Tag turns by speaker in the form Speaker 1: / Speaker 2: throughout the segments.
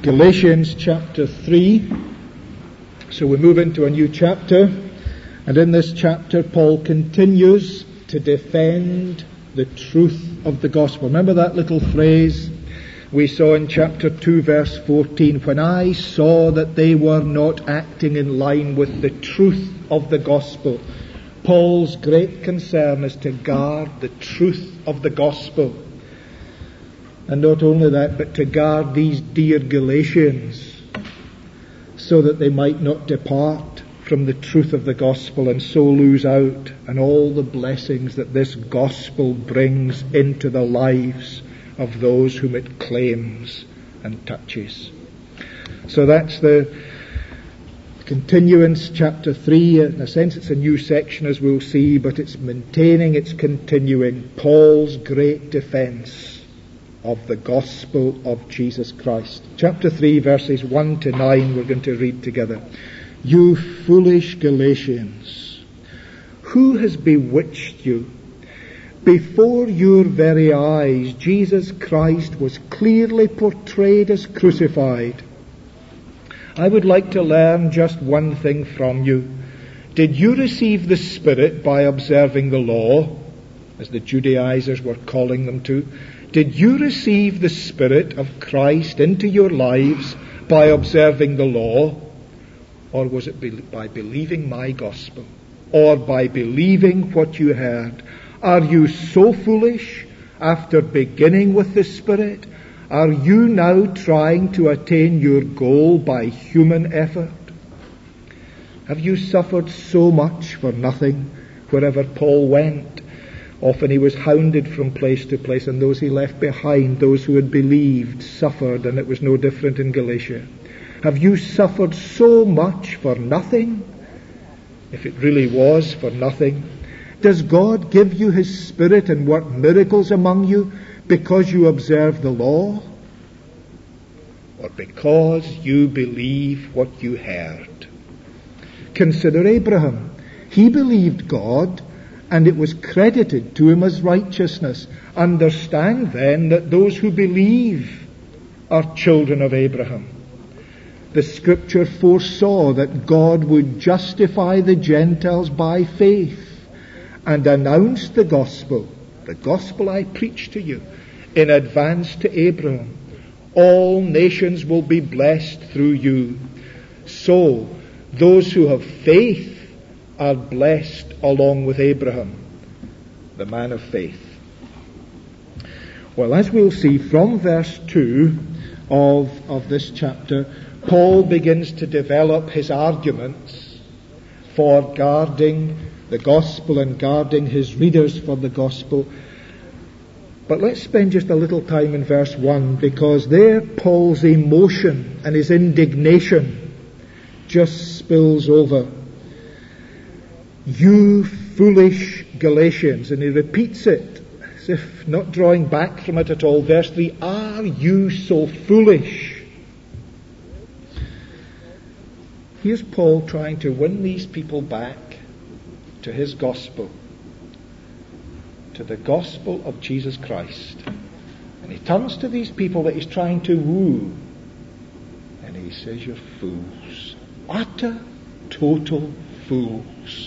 Speaker 1: Galatians chapter 3. So we move into a new chapter, and in this chapter Paul continues to defend the truth of the gospel. Remember that little phrase we saw in chapter 2 verse 14, when I saw that they were not acting in line with the truth of the gospel. Paul's great concern is to guard the truth of the gospel. And not only that, but to guard these dear Galatians so that they might not depart from the truth of the gospel and so lose out on all the blessings that this gospel brings into the lives of those whom it claims and touches. So that's the continuance, chapter 3. In a sense it's a new section, as we'll see, but it's continuing Paul's great defence of the gospel of Jesus Christ. Chapter 3 verses 1 to 9 we're going to read together. You foolish Galatians, who has bewitched you? Before your very eyes Jesus Christ was clearly portrayed as crucified. I would like to learn just one thing from you. Did you receive the Spirit by observing the law, as the Judaizers were calling them to? Did you receive the Spirit of Christ into your lives by observing the law? Or was it by believing my gospel? Or by believing what you heard? Are you so foolish after beginning with the Spirit? Are you now trying to attain your goal by human effort? Have you suffered so much for nothing wherever Paul went? Often he was hounded from place to place, and those he left behind, those who had believed, suffered, and it was no different in Galatia. Have you suffered so much for nothing? If it really was for nothing, does God give you His Spirit and work miracles among you because you observe the law? Or because you believe what you heard? Consider Abraham. He believed God, and it was credited to him as righteousness. Understand then that those who believe are children of Abraham. The Scripture foresaw that God would justify the Gentiles by faith and announce the gospel I preach to you, in advance to Abraham. All nations will be blessed through you. So, those who have faith are blessed along with Abraham, the man of faith. Well, as we'll see from verse 2 of this chapter, Paul begins to develop his arguments for guarding the gospel and guarding his readers for the gospel. But let's spend just a little time in verse 1, because there Paul's emotion and his indignation just spills over. You foolish Galatians. And he repeats it as if not drawing back from it at all. Verse 3, are you so foolish? Here's Paul trying to win these people back to his gospel, to the gospel of Jesus Christ. And he turns to these people that he's trying to woo, and he says, you're fools. Utter, total fools.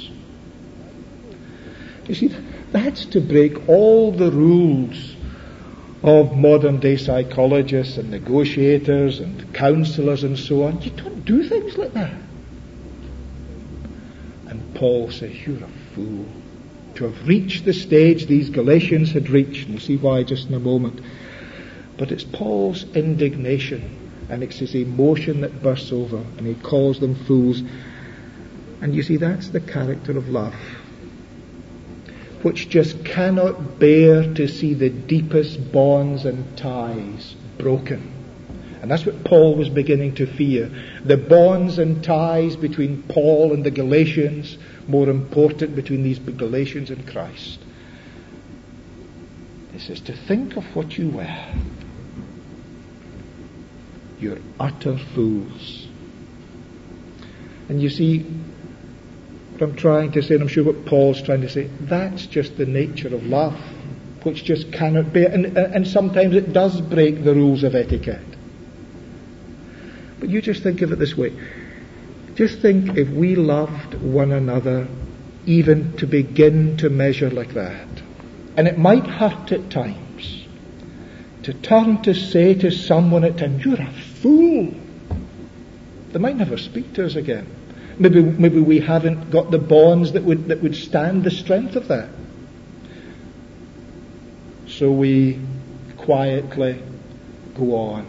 Speaker 1: You see, that's to break all the rules of modern day psychologists and negotiators and counselors and so on. You don't do things like that. And Paul says, you're a fool. To have reached the stage these Galatians had reached, and you'll see why just in a moment. But it's Paul's indignation and it's his emotion that bursts over, and he calls them fools. And you see, that's the character of love, which just cannot bear to see the deepest bonds and ties broken. And that's what Paul was beginning to fear. The bonds and ties between Paul and the Galatians, more important between these Galatians and Christ. He says, to think of what you were. You're utter fools. And you see, what I'm trying to say, and I'm sure what Paul's trying to say, that's just the nature of love, which just cannot bear. And sometimes it does break the rules of etiquette. But you just think of it this way. Just think if we loved one another even to begin to measure like that. And it might hurt at times to turn to say to someone at times, "You're a fool." They might never speak to us again. Maybe we haven't got the bonds that would stand the strength of that. So we quietly go on.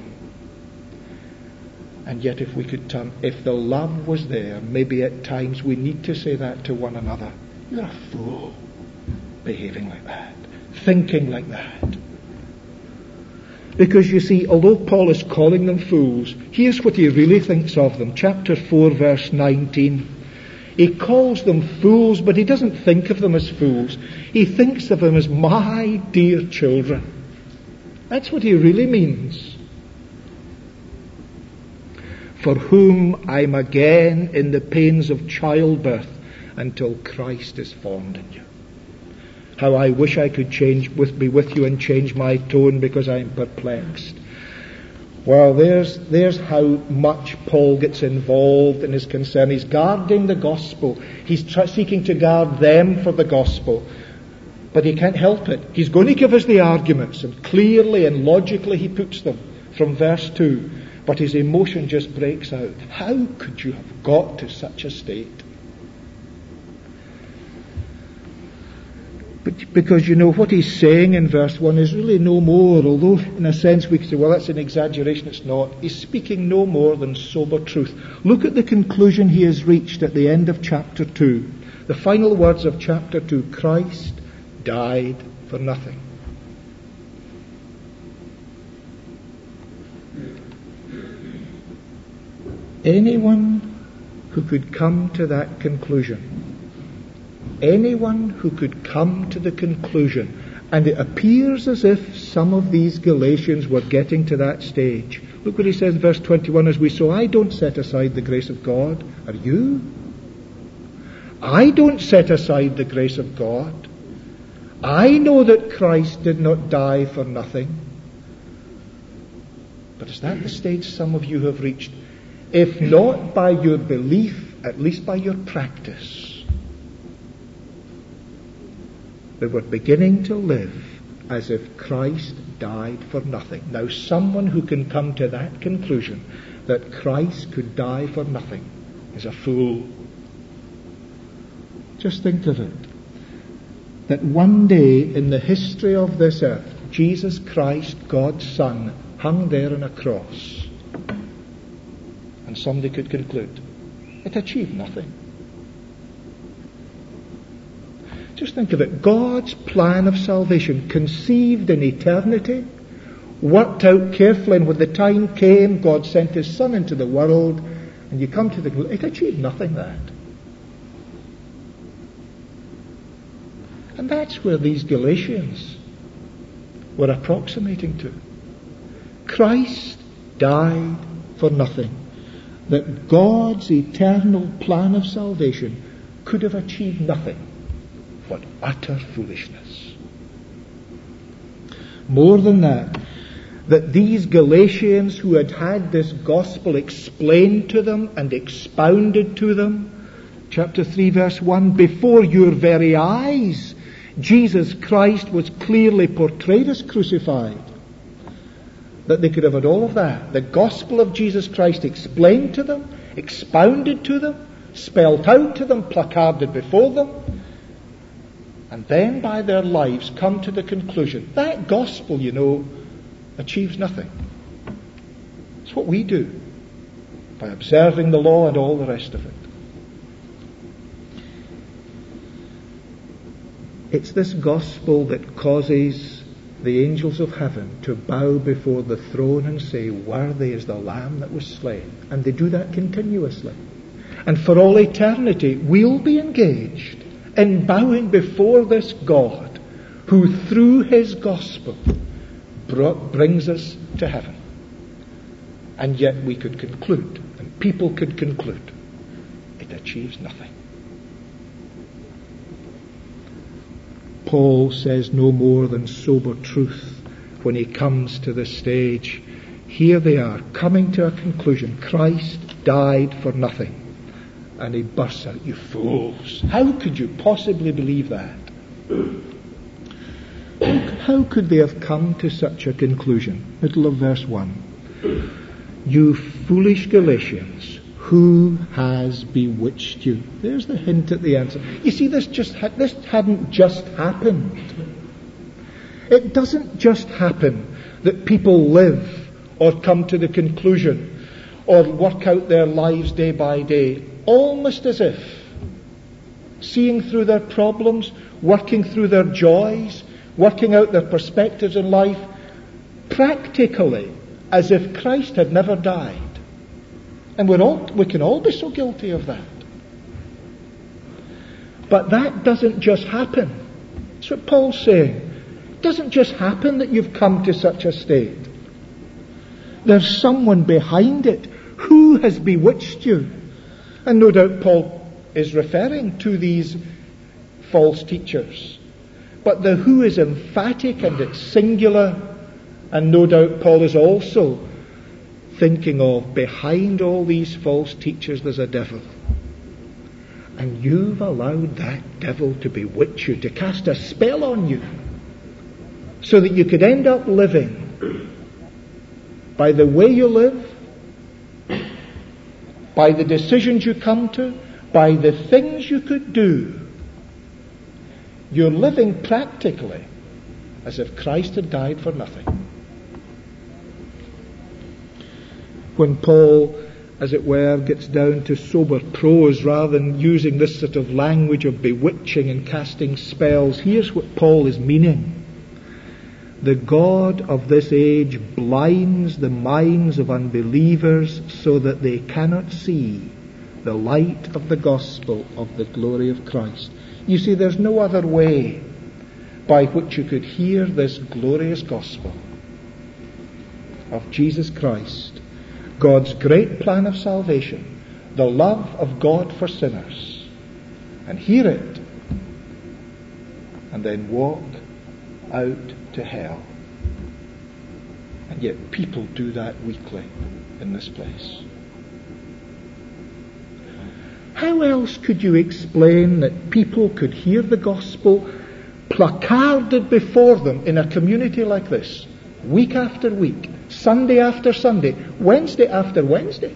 Speaker 1: And yet if we could turn, if the love was there, maybe at times we need to say that to one another. "You're a fool, behaving like that, thinking like that." Because you see, although Paul is calling them fools, here's what he really thinks of them. Chapter 4, verse 19. He calls them fools, but he doesn't think of them as fools. He thinks of them as my dear children. That's what he really means. "For whom I'm again in the pains of childbirth until Christ is formed in you." How I wish I could be with you and change my tone because I'm perplexed. Well, there's how much Paul gets involved in his concern. He's guarding the gospel. He's seeking to guard them for the gospel. But he can't help it. He's going to give us the arguments, and clearly and logically he puts them from verse 2. But his emotion just breaks out. How could you have got to such a state? Because you know what he's saying in verse 1 is really no more, although in a sense we could say, well, that's an exaggeration. It's not. He's speaking no more than sober truth. Look at the conclusion he has reached at the end of chapter 2. The final words of chapter 2, Christ died for nothing. Anyone who could come to that conclusion, anyone who could come to the conclusion, and it appears as if some of these Galatians were getting to that stage. Look what he says in verse 21 as we saw, "I don't set aside the grace of God." Are you? I don't set aside the grace of God. I know that Christ did not die for nothing. But is that the stage some of you have reached? If not by your belief, at least by your practice. They were beginning to live as if Christ died for nothing. Now, someone who can come to that conclusion, that Christ could die for nothing, is a fool. Just think of it. That one day in the history of this earth, Jesus Christ, God's Son, hung there on a cross. And somebody could conclude, it achieved nothing. Just think of it. God's plan of salvation, conceived in eternity, worked out carefully, and when the time came, God sent His Son into the world, and you come to the conclusion, it achieved nothing, that. And that's where these Galatians were approximating to. Christ died for nothing. That God's eternal plan of salvation could have achieved nothing but utter foolishness. More than that, that these Galatians who had had this gospel explained to them and expounded to them, chapter 3 verse 1, before your very eyes, Jesus Christ was clearly portrayed as crucified. That they could have had all of that. The gospel of Jesus Christ explained to them, expounded to them, spelled out to them, placarded before them, and then by their lives come to the conclusion, that gospel, you know, achieves nothing. It's what we do by observing the law and all the rest of it. It's this gospel that causes the angels of heaven to bow before the throne and say, worthy is the Lamb that was slain. And they do that continuously. And for all eternity, we'll be engaged in bowing before this God who through His gospel brings us to heaven. And yet we could conclude, and people could conclude, it achieves nothing. Paul says no more than sober truth when he comes to the stage Here they are, coming to a conclusion. Christ died for nothing. And he bursts out, "You fools! How could you possibly believe that?" How could they have come to such a conclusion? Middle of verse 1. "You foolish Galatians, who has bewitched you?" There's the hint at the answer. You see, this hadn't just happened. It doesn't just happen that people live or come to the conclusion or work out their lives day by day, almost as if seeing through their problems, working through their joys, working out their perspectives in life, practically as if Christ had never died. And we can all be so guilty of that. But that doesn't just happen. That's what Paul's saying. It doesn't just happen that you've come to such a state. There's someone behind it. Who has bewitched you? And no doubt Paul is referring to these false teachers. But the who is emphatic and it's singular. And no doubt Paul is also thinking of, behind all these false teachers there's a devil. And you've allowed that devil to bewitch you, to cast a spell on you, so that you could end up living by the way you live, by the decisions you come to, by the things you could do. You're living practically as if Christ had died for nothing. When Paul, as it were, gets down to sober prose rather than using this sort of language of bewitching and casting spells, here's what Paul is meaning. The God of this age blinds the minds of unbelievers so that they cannot see the light of the gospel of the glory of Christ. You see, there's no other way by which you could hear this glorious gospel of Jesus Christ, God's great plan of salvation, the love of God for sinners, and hear it, and then walk out to hell. And yet people do that weekly in this place. How else could you explain that people could hear the gospel placarded before them in a community like this, week after week, Sunday after Sunday, Wednesday after Wednesday?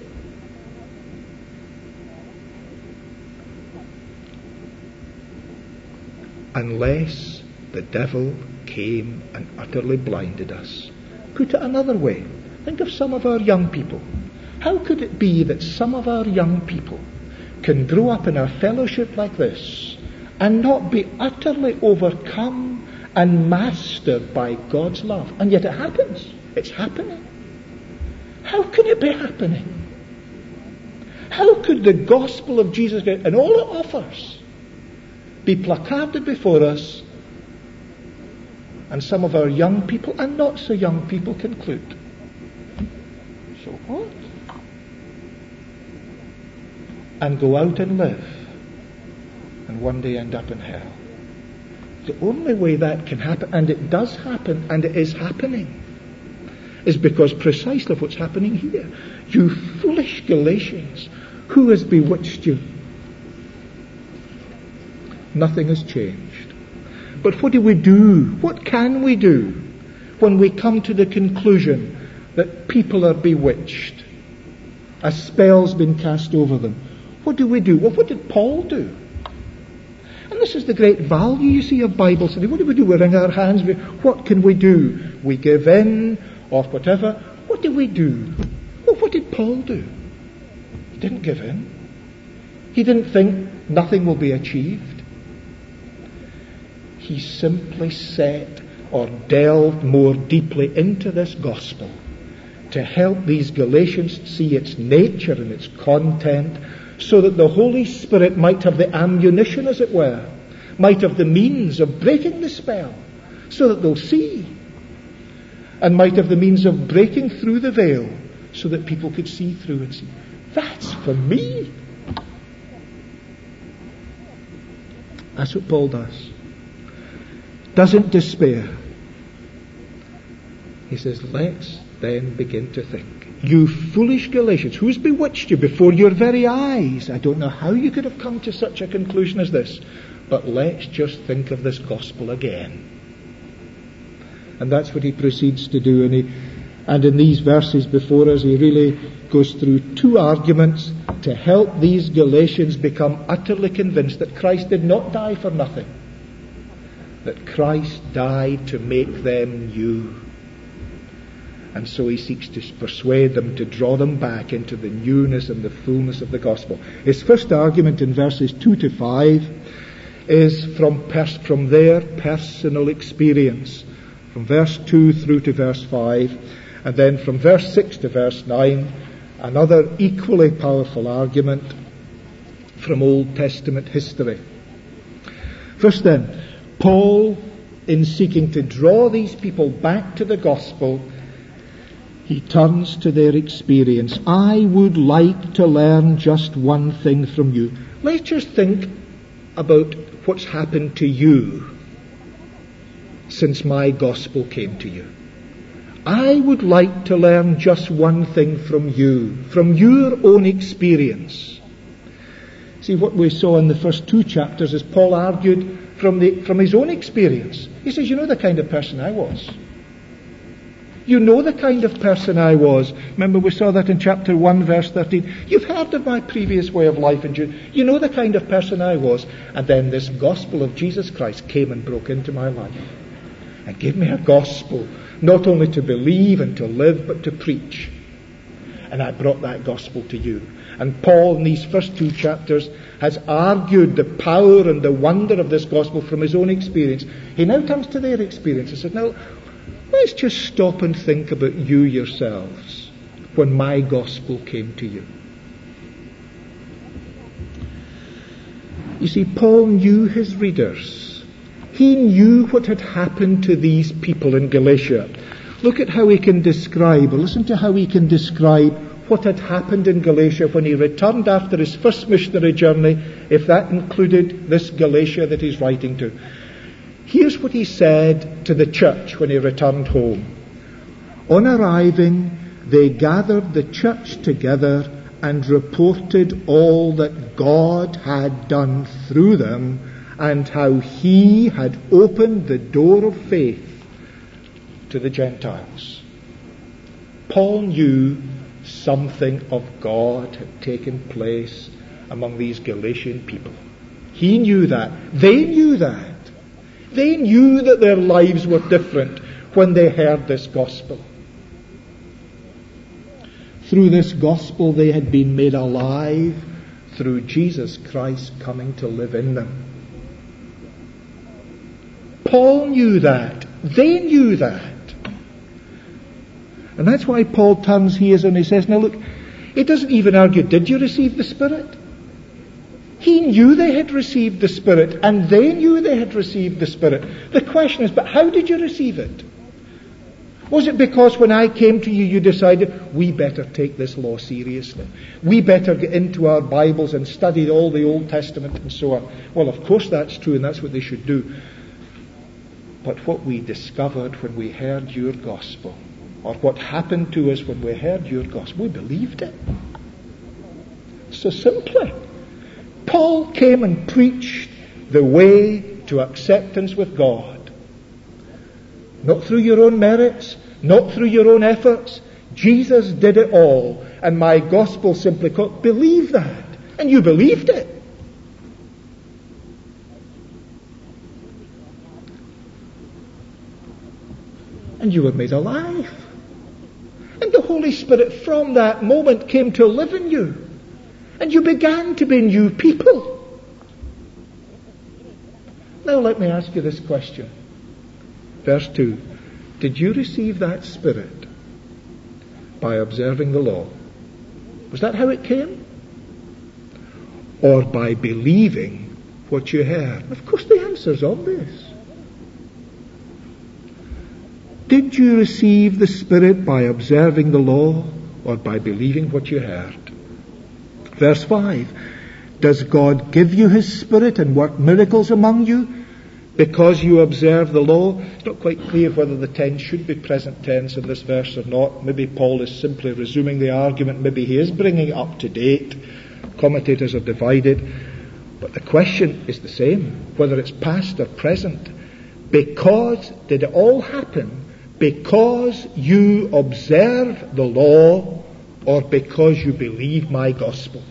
Speaker 1: Unless the devil came and utterly blinded us. Put it another way, think of some of our young people. How could it be that some of our young people can grow up in a fellowship like this and not be utterly overcome and mastered by God's love? And yet it happens. It's happening. How can it be happening? How could the gospel of Jesus Christ and all it offers be placarded before us, and some of our young people and not so young people conclude, so what? And go out and live, and one day end up in hell. The only way that can happen, and it does happen, and it is happening, is because precisely what's happening here. You foolish Galatians, who has bewitched you? Nothing has changed. But what do we do? What can we do when we come to the conclusion that people are bewitched? A spell's been cast over them. What do we do? Well, what did Paul do? And this is the great value, you see, of Bible study. What do we do? We wring our hands. What can we do? We give in or whatever. What do we do? Well, what did Paul do? He didn't give in. He didn't think nothing will be achieved. He simply set or delved more deeply into this gospel to help these Galatians see its nature and its content, so that the Holy Spirit might have the ammunition, as it were, might have the means of breaking the spell, so that they'll see, and might have the means of breaking through the veil, so that people could see through and see. That's for me. That's what Paul does. Doesn't despair. He says, let's then begin to think. You foolish Galatians, who's bewitched you before your very eyes? I don't know how you could have come to such a conclusion as this, but let's just think of this gospel again. And that's what he proceeds to do. And in these verses before us, he really goes through two arguments to help these Galatians become utterly convinced that Christ did not die for nothing. That Christ died to make them new. And so he seeks to persuade them, to draw them back into the newness and the fullness of the gospel. His first argument in verses 2 to 5 is from their personal experience. From verse 2 through to verse 5. And then from verse 6 to verse 9, another equally powerful argument from Old Testament history. First then, Paul, in seeking to draw these people back to the gospel, he turns to their experience. I would like to learn just one thing from you. Let's just think about what's happened to you since my gospel came to you. I would like to learn just one thing from you, from your own experience. See, what we saw in the first two chapters is Paul argued from his own experience. He says, you know the kind of person I was. You know the kind of person I was. Remember we saw that in chapter 1 verse 13. You've heard of my previous way of life and you know the kind of person I was. And then this gospel of Jesus Christ came and broke into my life. And gave me a gospel, not only to believe and to live, but to preach. And I brought that gospel to you. And Paul in these first two chapters has argued the power and the wonder of this gospel from his own experience. He now turns to their experience and says, now, let's just stop and think about you yourselves when my gospel came to you. You see, Paul knew his readers. He knew what had happened to these people in Galatia. Look at how he can describe, or listen to how he can describe what had happened in Galatia when he returned after his first missionary journey, if that included this Galatia that he's writing to. Here's what he said to the church when he returned home. On arriving, they gathered the church together and reported all that God had done through them and how he had opened the door of faith to the Gentiles. Paul knew something of God had taken place among these Galatian people. He knew that. They knew that. They knew that their lives were different when they heard this gospel. Through this gospel they had been made alive through Jesus Christ coming to live in them. Paul knew that. They knew that. And that's why Paul turns here and he says, now look, he doesn't even argue, did you receive the Spirit? He knew they had received the Spirit, and they knew they had received the Spirit. The question is, but how did you receive it? Was it because when I came to you, you decided, we better take this law seriously. We better get into our Bibles and study all the Old Testament and so on. Well, of course that's true, and that's what they should do. But what we discovered when we heard your gospel, or what happened to us when we heard your gospel, we believed it. So simply. Paul came and preached the way to acceptance with God. Not through your own merits, not through your own efforts. Jesus did it all. And my gospel simply called, believe that. And you believed it. And you were made alive. And the Holy Spirit from that moment came to live in you. And you began to be new people. Now let me ask you this question. Verse 2. Did you receive that Spirit by observing the law? Was that how it came? Or by believing what you heard? Of course the answer's obvious. Did you receive the Spirit by observing the law or by believing what you heard? Verse 5. Does God give you His Spirit and work miracles among you? Because you observe the law. It's not quite clear whether the tense should be present tense in this verse or not. Maybe Paul is simply resuming the argument. Maybe he is bringing it up to date. Commentators are divided. But the question is the same, whether it's past or present. Because, did it all happen because you observe the law or because you believe my gospel?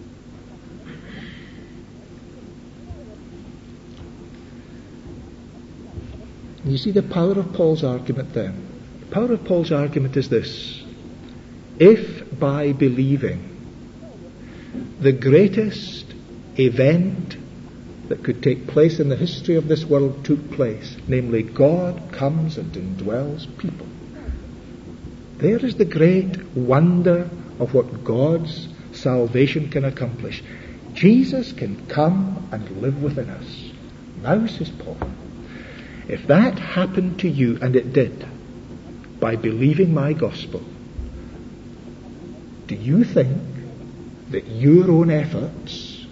Speaker 1: You see the power of Paul's argument then. The power of Paul's argument is this. If by believing the greatest event that could take place in the history of this world took place, namely God comes and indwells people, there is the great wonder of what God's salvation can accomplish. Jesus can come and live within us. Now, says Paul, if that happened to you, and it did, by believing my gospel, do you think that your own efforts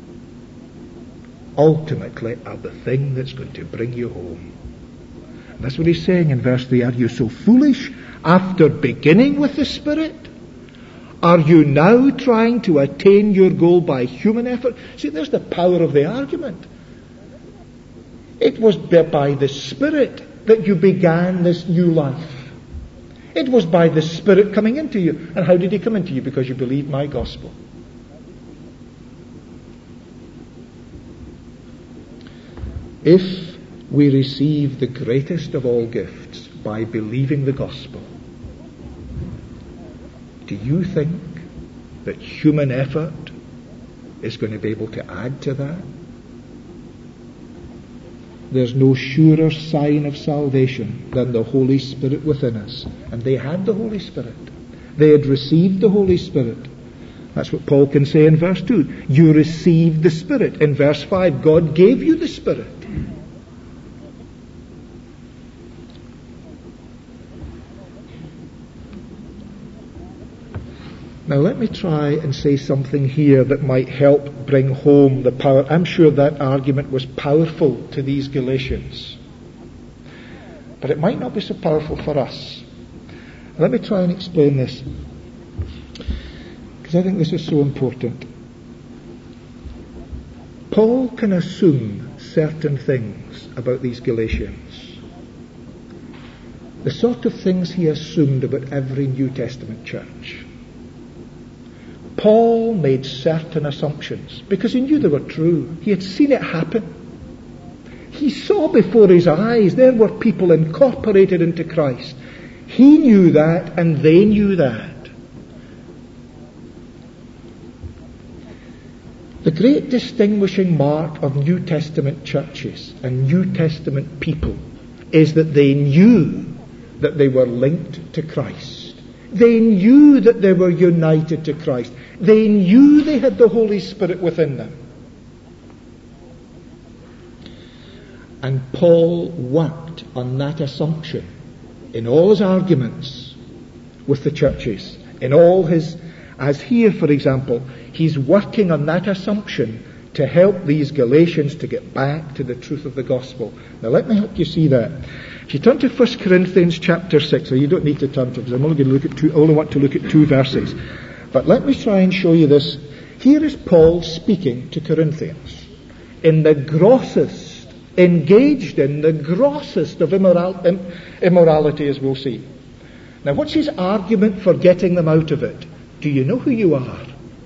Speaker 1: ultimately are the thing that's going to bring you home? And that's what he's saying in verse 3. Are you so foolish? After beginning with the Spirit, are you now trying to attain your goal by human effort? See, there's the power of the argument. It was by the Spirit that you began this new life. It was by the Spirit coming into you. And how did He come into you? Because you believed my gospel. If we receive the greatest of all gifts by believing the gospel, do you think that human effort is going to be able to add to that? There's no surer sign of salvation than the Holy Spirit within us. And they had the Holy Spirit. They had received the Holy Spirit. That's what Paul can say in verse 2. You received the Spirit. In verse 5, God gave you the Spirit. Now let me try and say something here that might help bring home the power. I'm sure that argument was powerful to these Galatians, but it might not be so powerful for us. Let me try and explain this, because I think this is so important. Paul can assume certain things about these Galatians, the sort of things he assumed about every New Testament church. Paul made certain assumptions because he knew they were true. He had seen it happen. He saw before his eyes there were people incorporated into Christ. He knew that, and they knew that. The great distinguishing mark of New Testament churches and New Testament people is that they knew that they were linked to Christ. They knew that they were united to Christ. They knew they had the Holy Spirit within them. And Paul worked on that assumption in all his arguments with the churches. In all his, as here for example, he's working on that assumption to help these Galatians to get back to the truth of the gospel. Now let me help you see that. If you turn to 1 Corinthians chapter 6, or you don't need to turn to it, because I'm only going to look at two, I only want to look at 2 verses. But let me try and show you this. Here is Paul speaking to Corinthians in the grossest, engaged in the grossest of immorality, as we'll see. Now what's his argument for getting them out of it? Do you know who you are?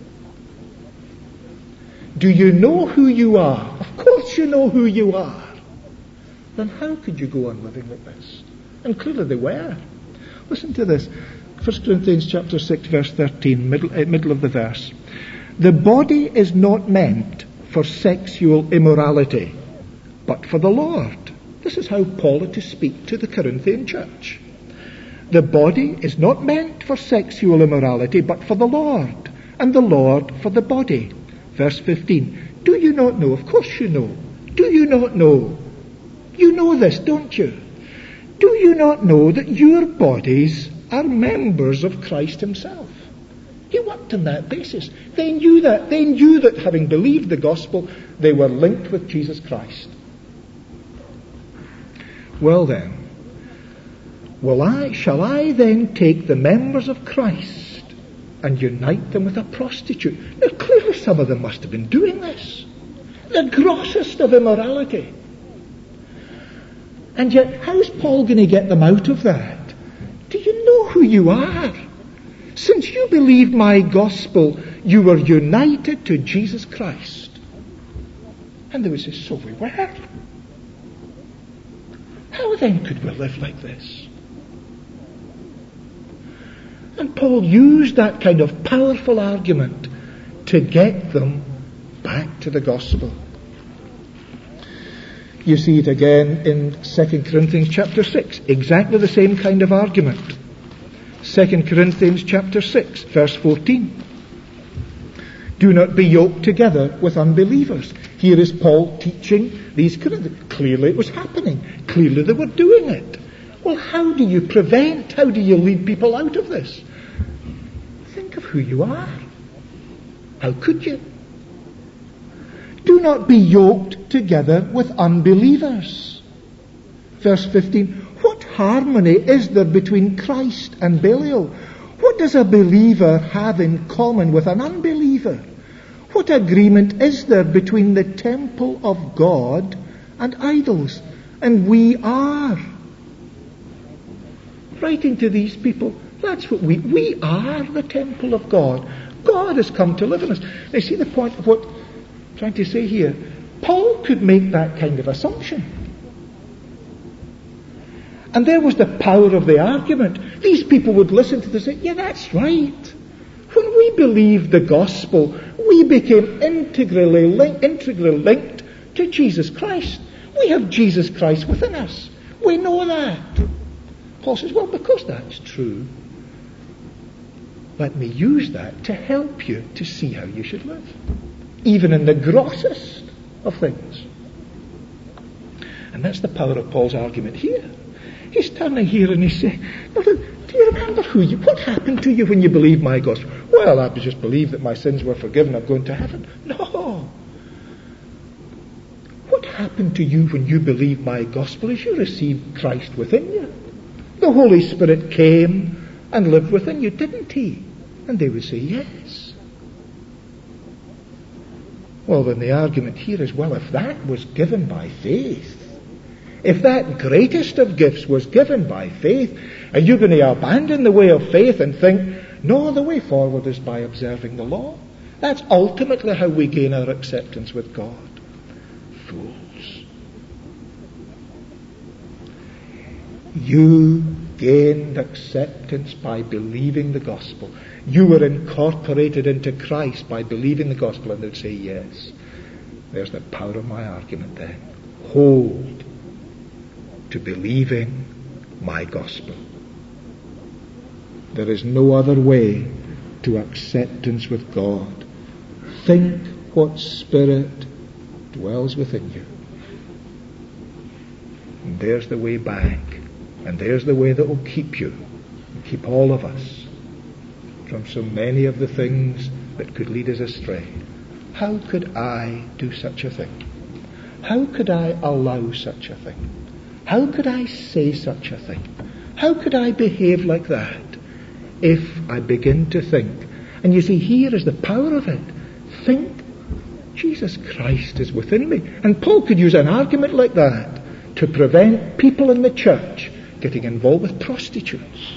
Speaker 1: Do you know who you are? Of course you know who you are. Then how could you go on living like this? And clearly they were. Listen to this. 1 Corinthians chapter 6 verse 13, middle of the verse. The body is not meant for sexual immorality, but for the Lord. This is how Paul had to speak to the Corinthian church. The body is not meant for sexual immorality, but for the Lord, and the Lord for the body. Verse 15. Do you not know? Of course you know. Do you not know? You know this, don't you? Do you not know that your bodies are members of Christ himself? He worked on that basis. They knew that. They knew that having believed the gospel, they were linked with Jesus Christ. Well then, shall I then take the members of Christ and unite them with a prostitute? Now clearly some of them must have been doing this. The grossest of immorality. And yet, how's Paul going to get them out of that? Do you know who you are? Since you believed my gospel, you were united to Jesus Christ. And they would say, so we were. How then could we live like this? And Paul used that kind of powerful argument to get them back to the gospel. You see it again in 2 Corinthians chapter 6. Exactly the same kind of argument. 2 Corinthians chapter 6, verse 14. Do not be yoked together with unbelievers. Here is Paul teaching these Corinthians. Clearly it was happening. Clearly they were doing it. Well, how do you prevent? How do you lead people out of this? Think of who you are. How could you? Do not be yoked together with unbelievers. Verse 15. What harmony is there between Christ and Belial? What does a believer have in common with an unbeliever? What agreement is there between the temple of God and idols? And we are. Writing to these people, that's what we are, the temple of God. God has come to live in us. Now see the point of what I'm trying to say here. Paul could make that kind of assumption. And there was the power of the argument. These people would listen to this and say, yeah, that's right. When we believed the gospel, we became integrally linked to Jesus Christ. We have Jesus Christ within us. We know that. Paul says, well, because that's true, let me use that to help you to see how you should live. Even in the grossest of things. And that's the power of Paul's argument here. He's standing here and he's saying, no, look, do you remember what happened to you when you believed my gospel? Well, I just believed that my sins were forgiven, I'm going to heaven. No. What happened to you when you believed my gospel is you received Christ within you. The Holy Spirit came and lived within you, didn't he? And they would say, yes. Well, then the argument here is, well, if that was given by faith, if that greatest of gifts was given by faith, are you going to abandon the way of faith and think, no, the way forward is by observing the law? That's ultimately how we gain our acceptance with God. Fools. You gained acceptance by believing the gospel. You were incorporated into Christ by believing the gospel, and they'd say yes. There's the power of my argument then. Hold to believing my gospel. There is no other way to acceptance with God. Think what Spirit dwells within you. And there's the way back. And there's the way that will keep you, and keep all of us, from so many of the things that could lead us astray. How could I do such a thing? How could I allow such a thing? How could I say such a thing? How could I behave like that? If I begin to think. And you see, here is the power of it. Think, Jesus Christ is within me. And Paul could use an argument like that to prevent people in the church getting involved with prostitutes.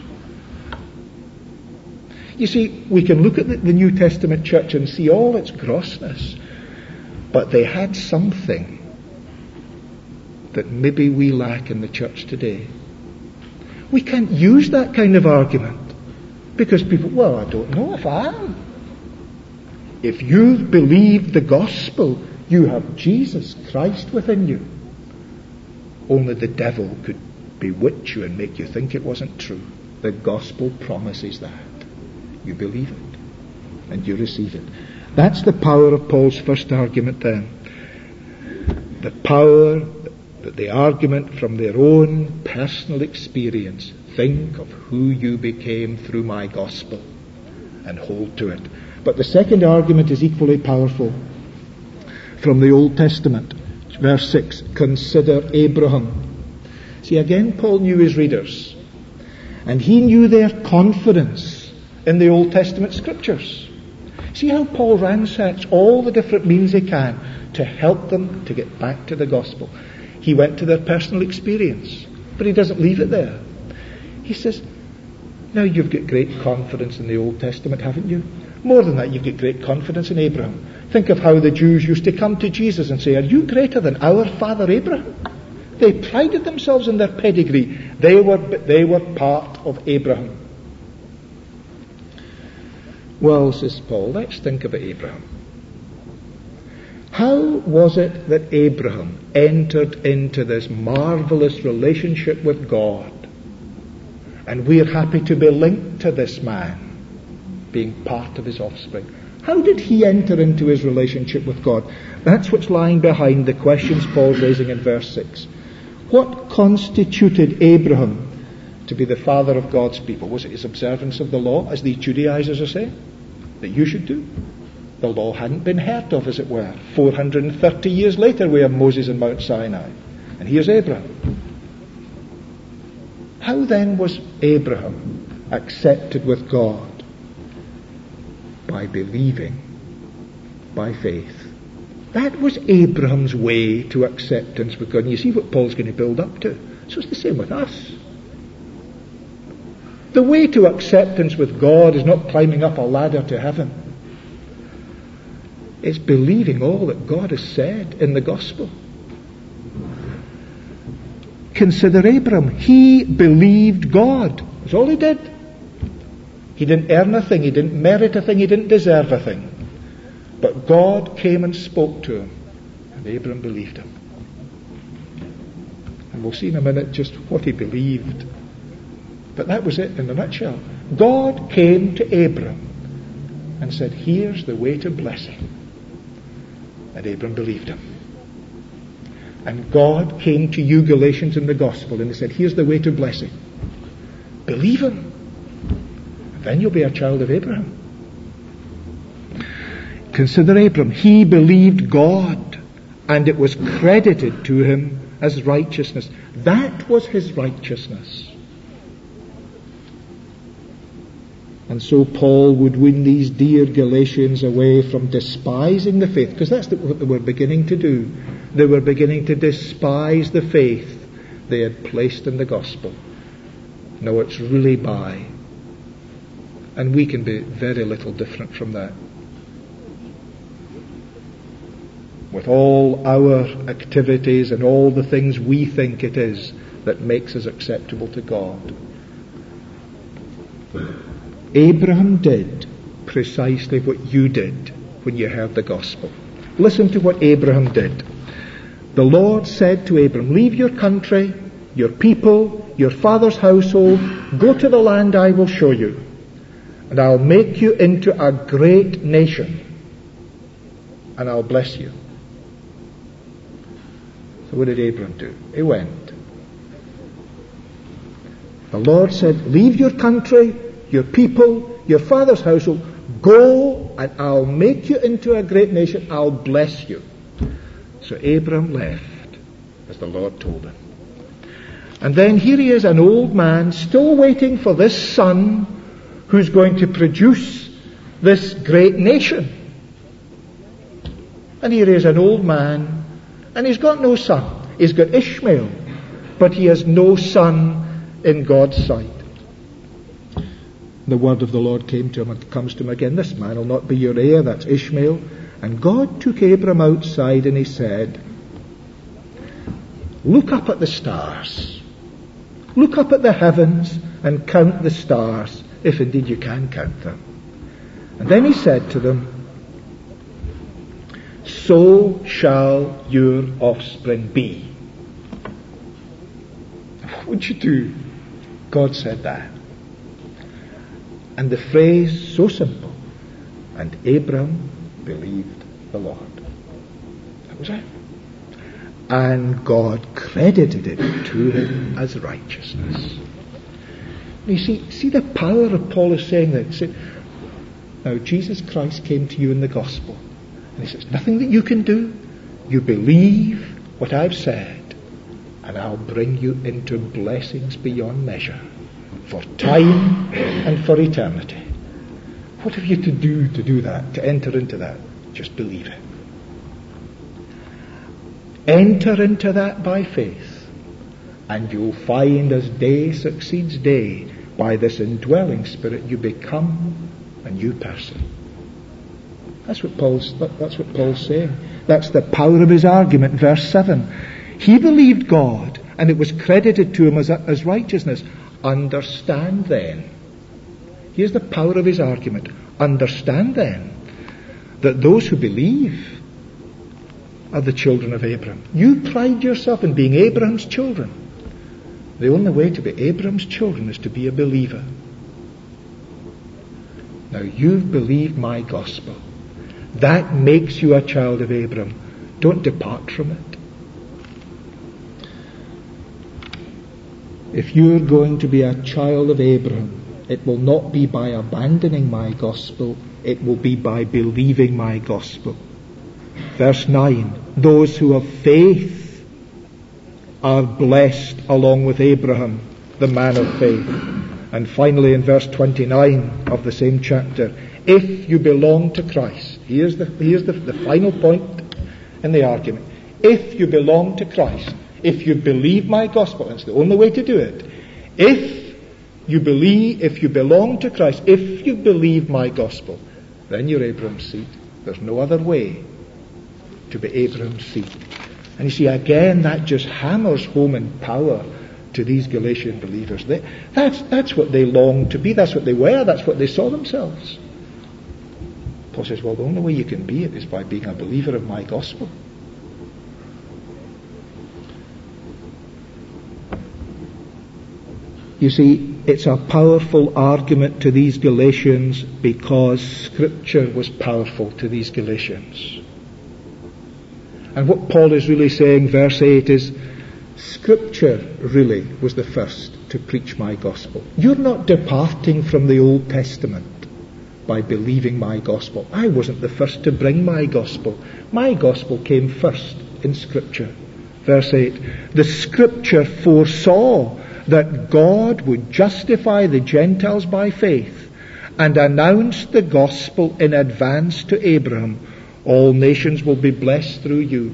Speaker 1: You see, we can look at the New Testament church and see all its grossness, but they had something that maybe we lack in the church today. We can't use that kind of argument because people, well, I don't know if I am. If you've believed the gospel, you have Jesus Christ within you. Only the devil could bewitch you and make you think it wasn't true. The gospel promises that. You believe it and you receive it. That's the power of Paul's first argument then. The power, the argument from their own personal experience. Think of who you became through my gospel and hold to it. But the second argument is equally powerful from the Old Testament. Verse 6, consider Abraham. See, again, Paul knew his readers. And he knew their confidence in the Old Testament scriptures. See how Paul ransacks all the different means he can to help them to get back to the gospel. He went to their personal experience, but he doesn't leave it there. He says, now you've got great confidence in the Old Testament, haven't you? More than that, you've got great confidence in Abraham. Think of how the Jews used to come to Jesus and say, are you greater than our father Abraham? They prided themselves in their pedigree. They were part of Abraham. Well, says Paul, let's think about Abraham. How was it that Abraham entered into this marvelous relationship with God? And we're happy to be linked to this man, being part of his offspring. How did he enter into his relationship with God? That's what's lying behind the questions Paul's raising in verse 6. What constituted Abraham to be the father of God's people? Was it his observance of the law, as the Judaizers are saying, that you should do? The law hadn't been heard of, as it were. 430 years later we have Moses on Mount Sinai. And here's Abraham. How then was Abraham accepted with God? By believing, by faith. That was Abraham's way to acceptance with God. And you see what Paul's going to build up to. So it's the same with us. The way to acceptance with God is not climbing up a ladder to heaven. It's believing all that God has said in the gospel. Consider Abraham. He believed God. That's all he did. He didn't earn a thing. He didn't merit a thing. He didn't deserve a thing. But God came and spoke to him. And Abraham believed him. And we'll see in a minute just what he believed. But that was it in a nutshell. God came to Abraham and said, here's the way to blessing. And Abraham believed him. And God came to you, Galatians, in the gospel, and he said, here's the way to blessing. Believe him. And then you'll be a child of Abraham. Consider Abraham. He believed God, and it was credited to him as righteousness. That was his righteousness. And so Paul would win these dear Galatians away from despising the faith, because that's what they were beginning to do. They were beginning to despise the faith they had placed in the gospel. No, it's really by. And we can be very little different from that. With all our activities and all the things we think it is that makes us acceptable to God. Abraham did precisely what you did when you heard the gospel. Listen to what Abraham did. The Lord said to Abraham, leave your country, your people, your father's household, go to the land I will show you, and I'll make you into a great nation, and I'll bless you. So what did Abraham do? He went. The Lord said, leave your country, your people, your father's household, go and I'll make you into a great nation, I'll bless you. So Abraham left, as the Lord told him. And then here he is, an old man, still waiting for this son who's going to produce this great nation. And here he is, an old man, and he's got no son. He's got Ishmael, but he has no son in God's sight. The word of the Lord came to him and comes to him again. This man will not be your heir, that's Ishmael. And God took Abram outside and he said, look up at the stars. Look up at the heavens and count the stars, if indeed you can count them. And then he said to them, so shall your offspring be. What would you do? God said that. And the phrase, so simple, and Abraham believed the Lord. That was it. And God credited it to him as righteousness. You see the power of Paul is saying that. He said, now Jesus Christ came to you in the gospel. And he says, nothing that you can do. You believe what I've said, and I'll bring you into blessings beyond measure, for time and for eternity. What have you to do that, to enter into that? Just believe it. Enter into that by faith, and you'll find as day succeeds day, by this indwelling Spirit, you become a new person. That's what Paul's saying. That's the power of his argument. Verse 7. He believed God, and it was credited to him as righteousness. Understand then. Here's the power of his argument. Understand then that those who believe are the children of Abraham. You pride yourself in being Abraham's children. The only way to be Abraham's children is to be a believer. Now you've believed my gospel. That makes you a child of Abraham. Don't depart from it. If you're going to be a child of Abraham, it will not be by abandoning my gospel, it will be by believing my gospel. Verse 9, those who have faith are blessed along with Abraham, the man of faith. And finally in verse 29 of the same chapter, if you belong to Christ, here's the final point in the argument. If you belong to Christ, if you believe my gospel, it's the only way to do it. If you belong to Christ, if you believe my gospel, then you're Abraham's seed. There's no other way to be Abraham's seed. And you see, again, that just hammers home in power to these Galatian believers. That's what they longed to be. That's what they were. That's what they saw themselves. Paul says, well, the only way you can be it is by being a believer of my gospel. You see, it's a powerful argument to these Galatians because Scripture was powerful to these Galatians. And what Paul is really saying, verse 8, is Scripture really was the first to preach my gospel. You're not departing from the Old Testament by believing my gospel. I wasn't the first to bring my gospel. My gospel came first in Scripture. Verse 8, the Scripture foresaw that God would justify the Gentiles by faith and announced the gospel in advance to Abraham. All nations will be blessed through you.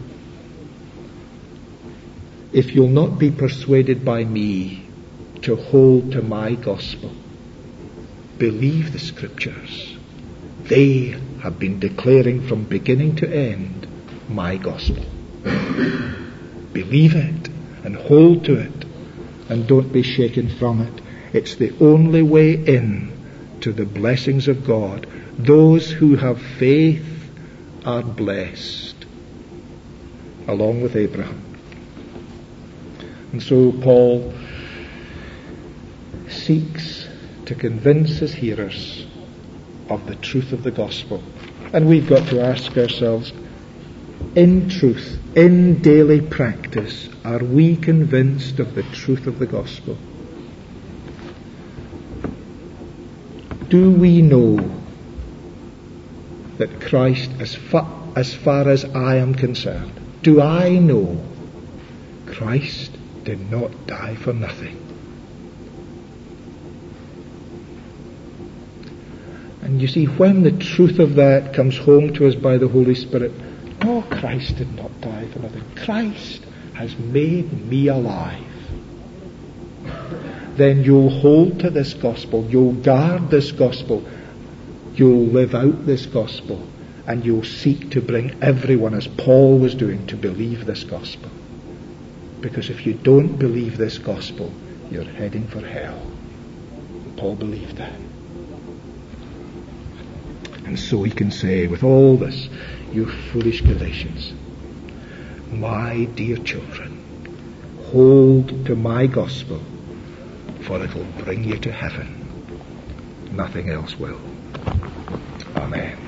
Speaker 1: If you'll not be persuaded by me to hold to my gospel, believe the Scriptures. They have been declaring from beginning to end my gospel. Believe it and hold to it. And don't be shaken from it. It's the only way in to the blessings of God. Those who have faith are blessed, along with Abraham. And so Paul seeks to convince his hearers of the truth of the gospel. And we've got to ask ourselves, in truth, in daily practice, are we convinced of the truth of the gospel? Do we know that Christ, as far as I am concerned, do I know Christ did not die for nothing? And you see, when the truth of that comes home to us by the Holy Spirit, no, Christ did not die for nothing. Christ has made me alive. Then you'll hold to this gospel, you'll guard this gospel, you'll live out this gospel, and you'll seek to bring everyone, as Paul was doing, to believe this gospel. Because if you don't believe this gospel, you're heading for hell. And Paul believed that. And so he can say with all this, you foolish Galatians, my dear children, hold to my gospel, for it will bring you to heaven. Nothing else will. Amen.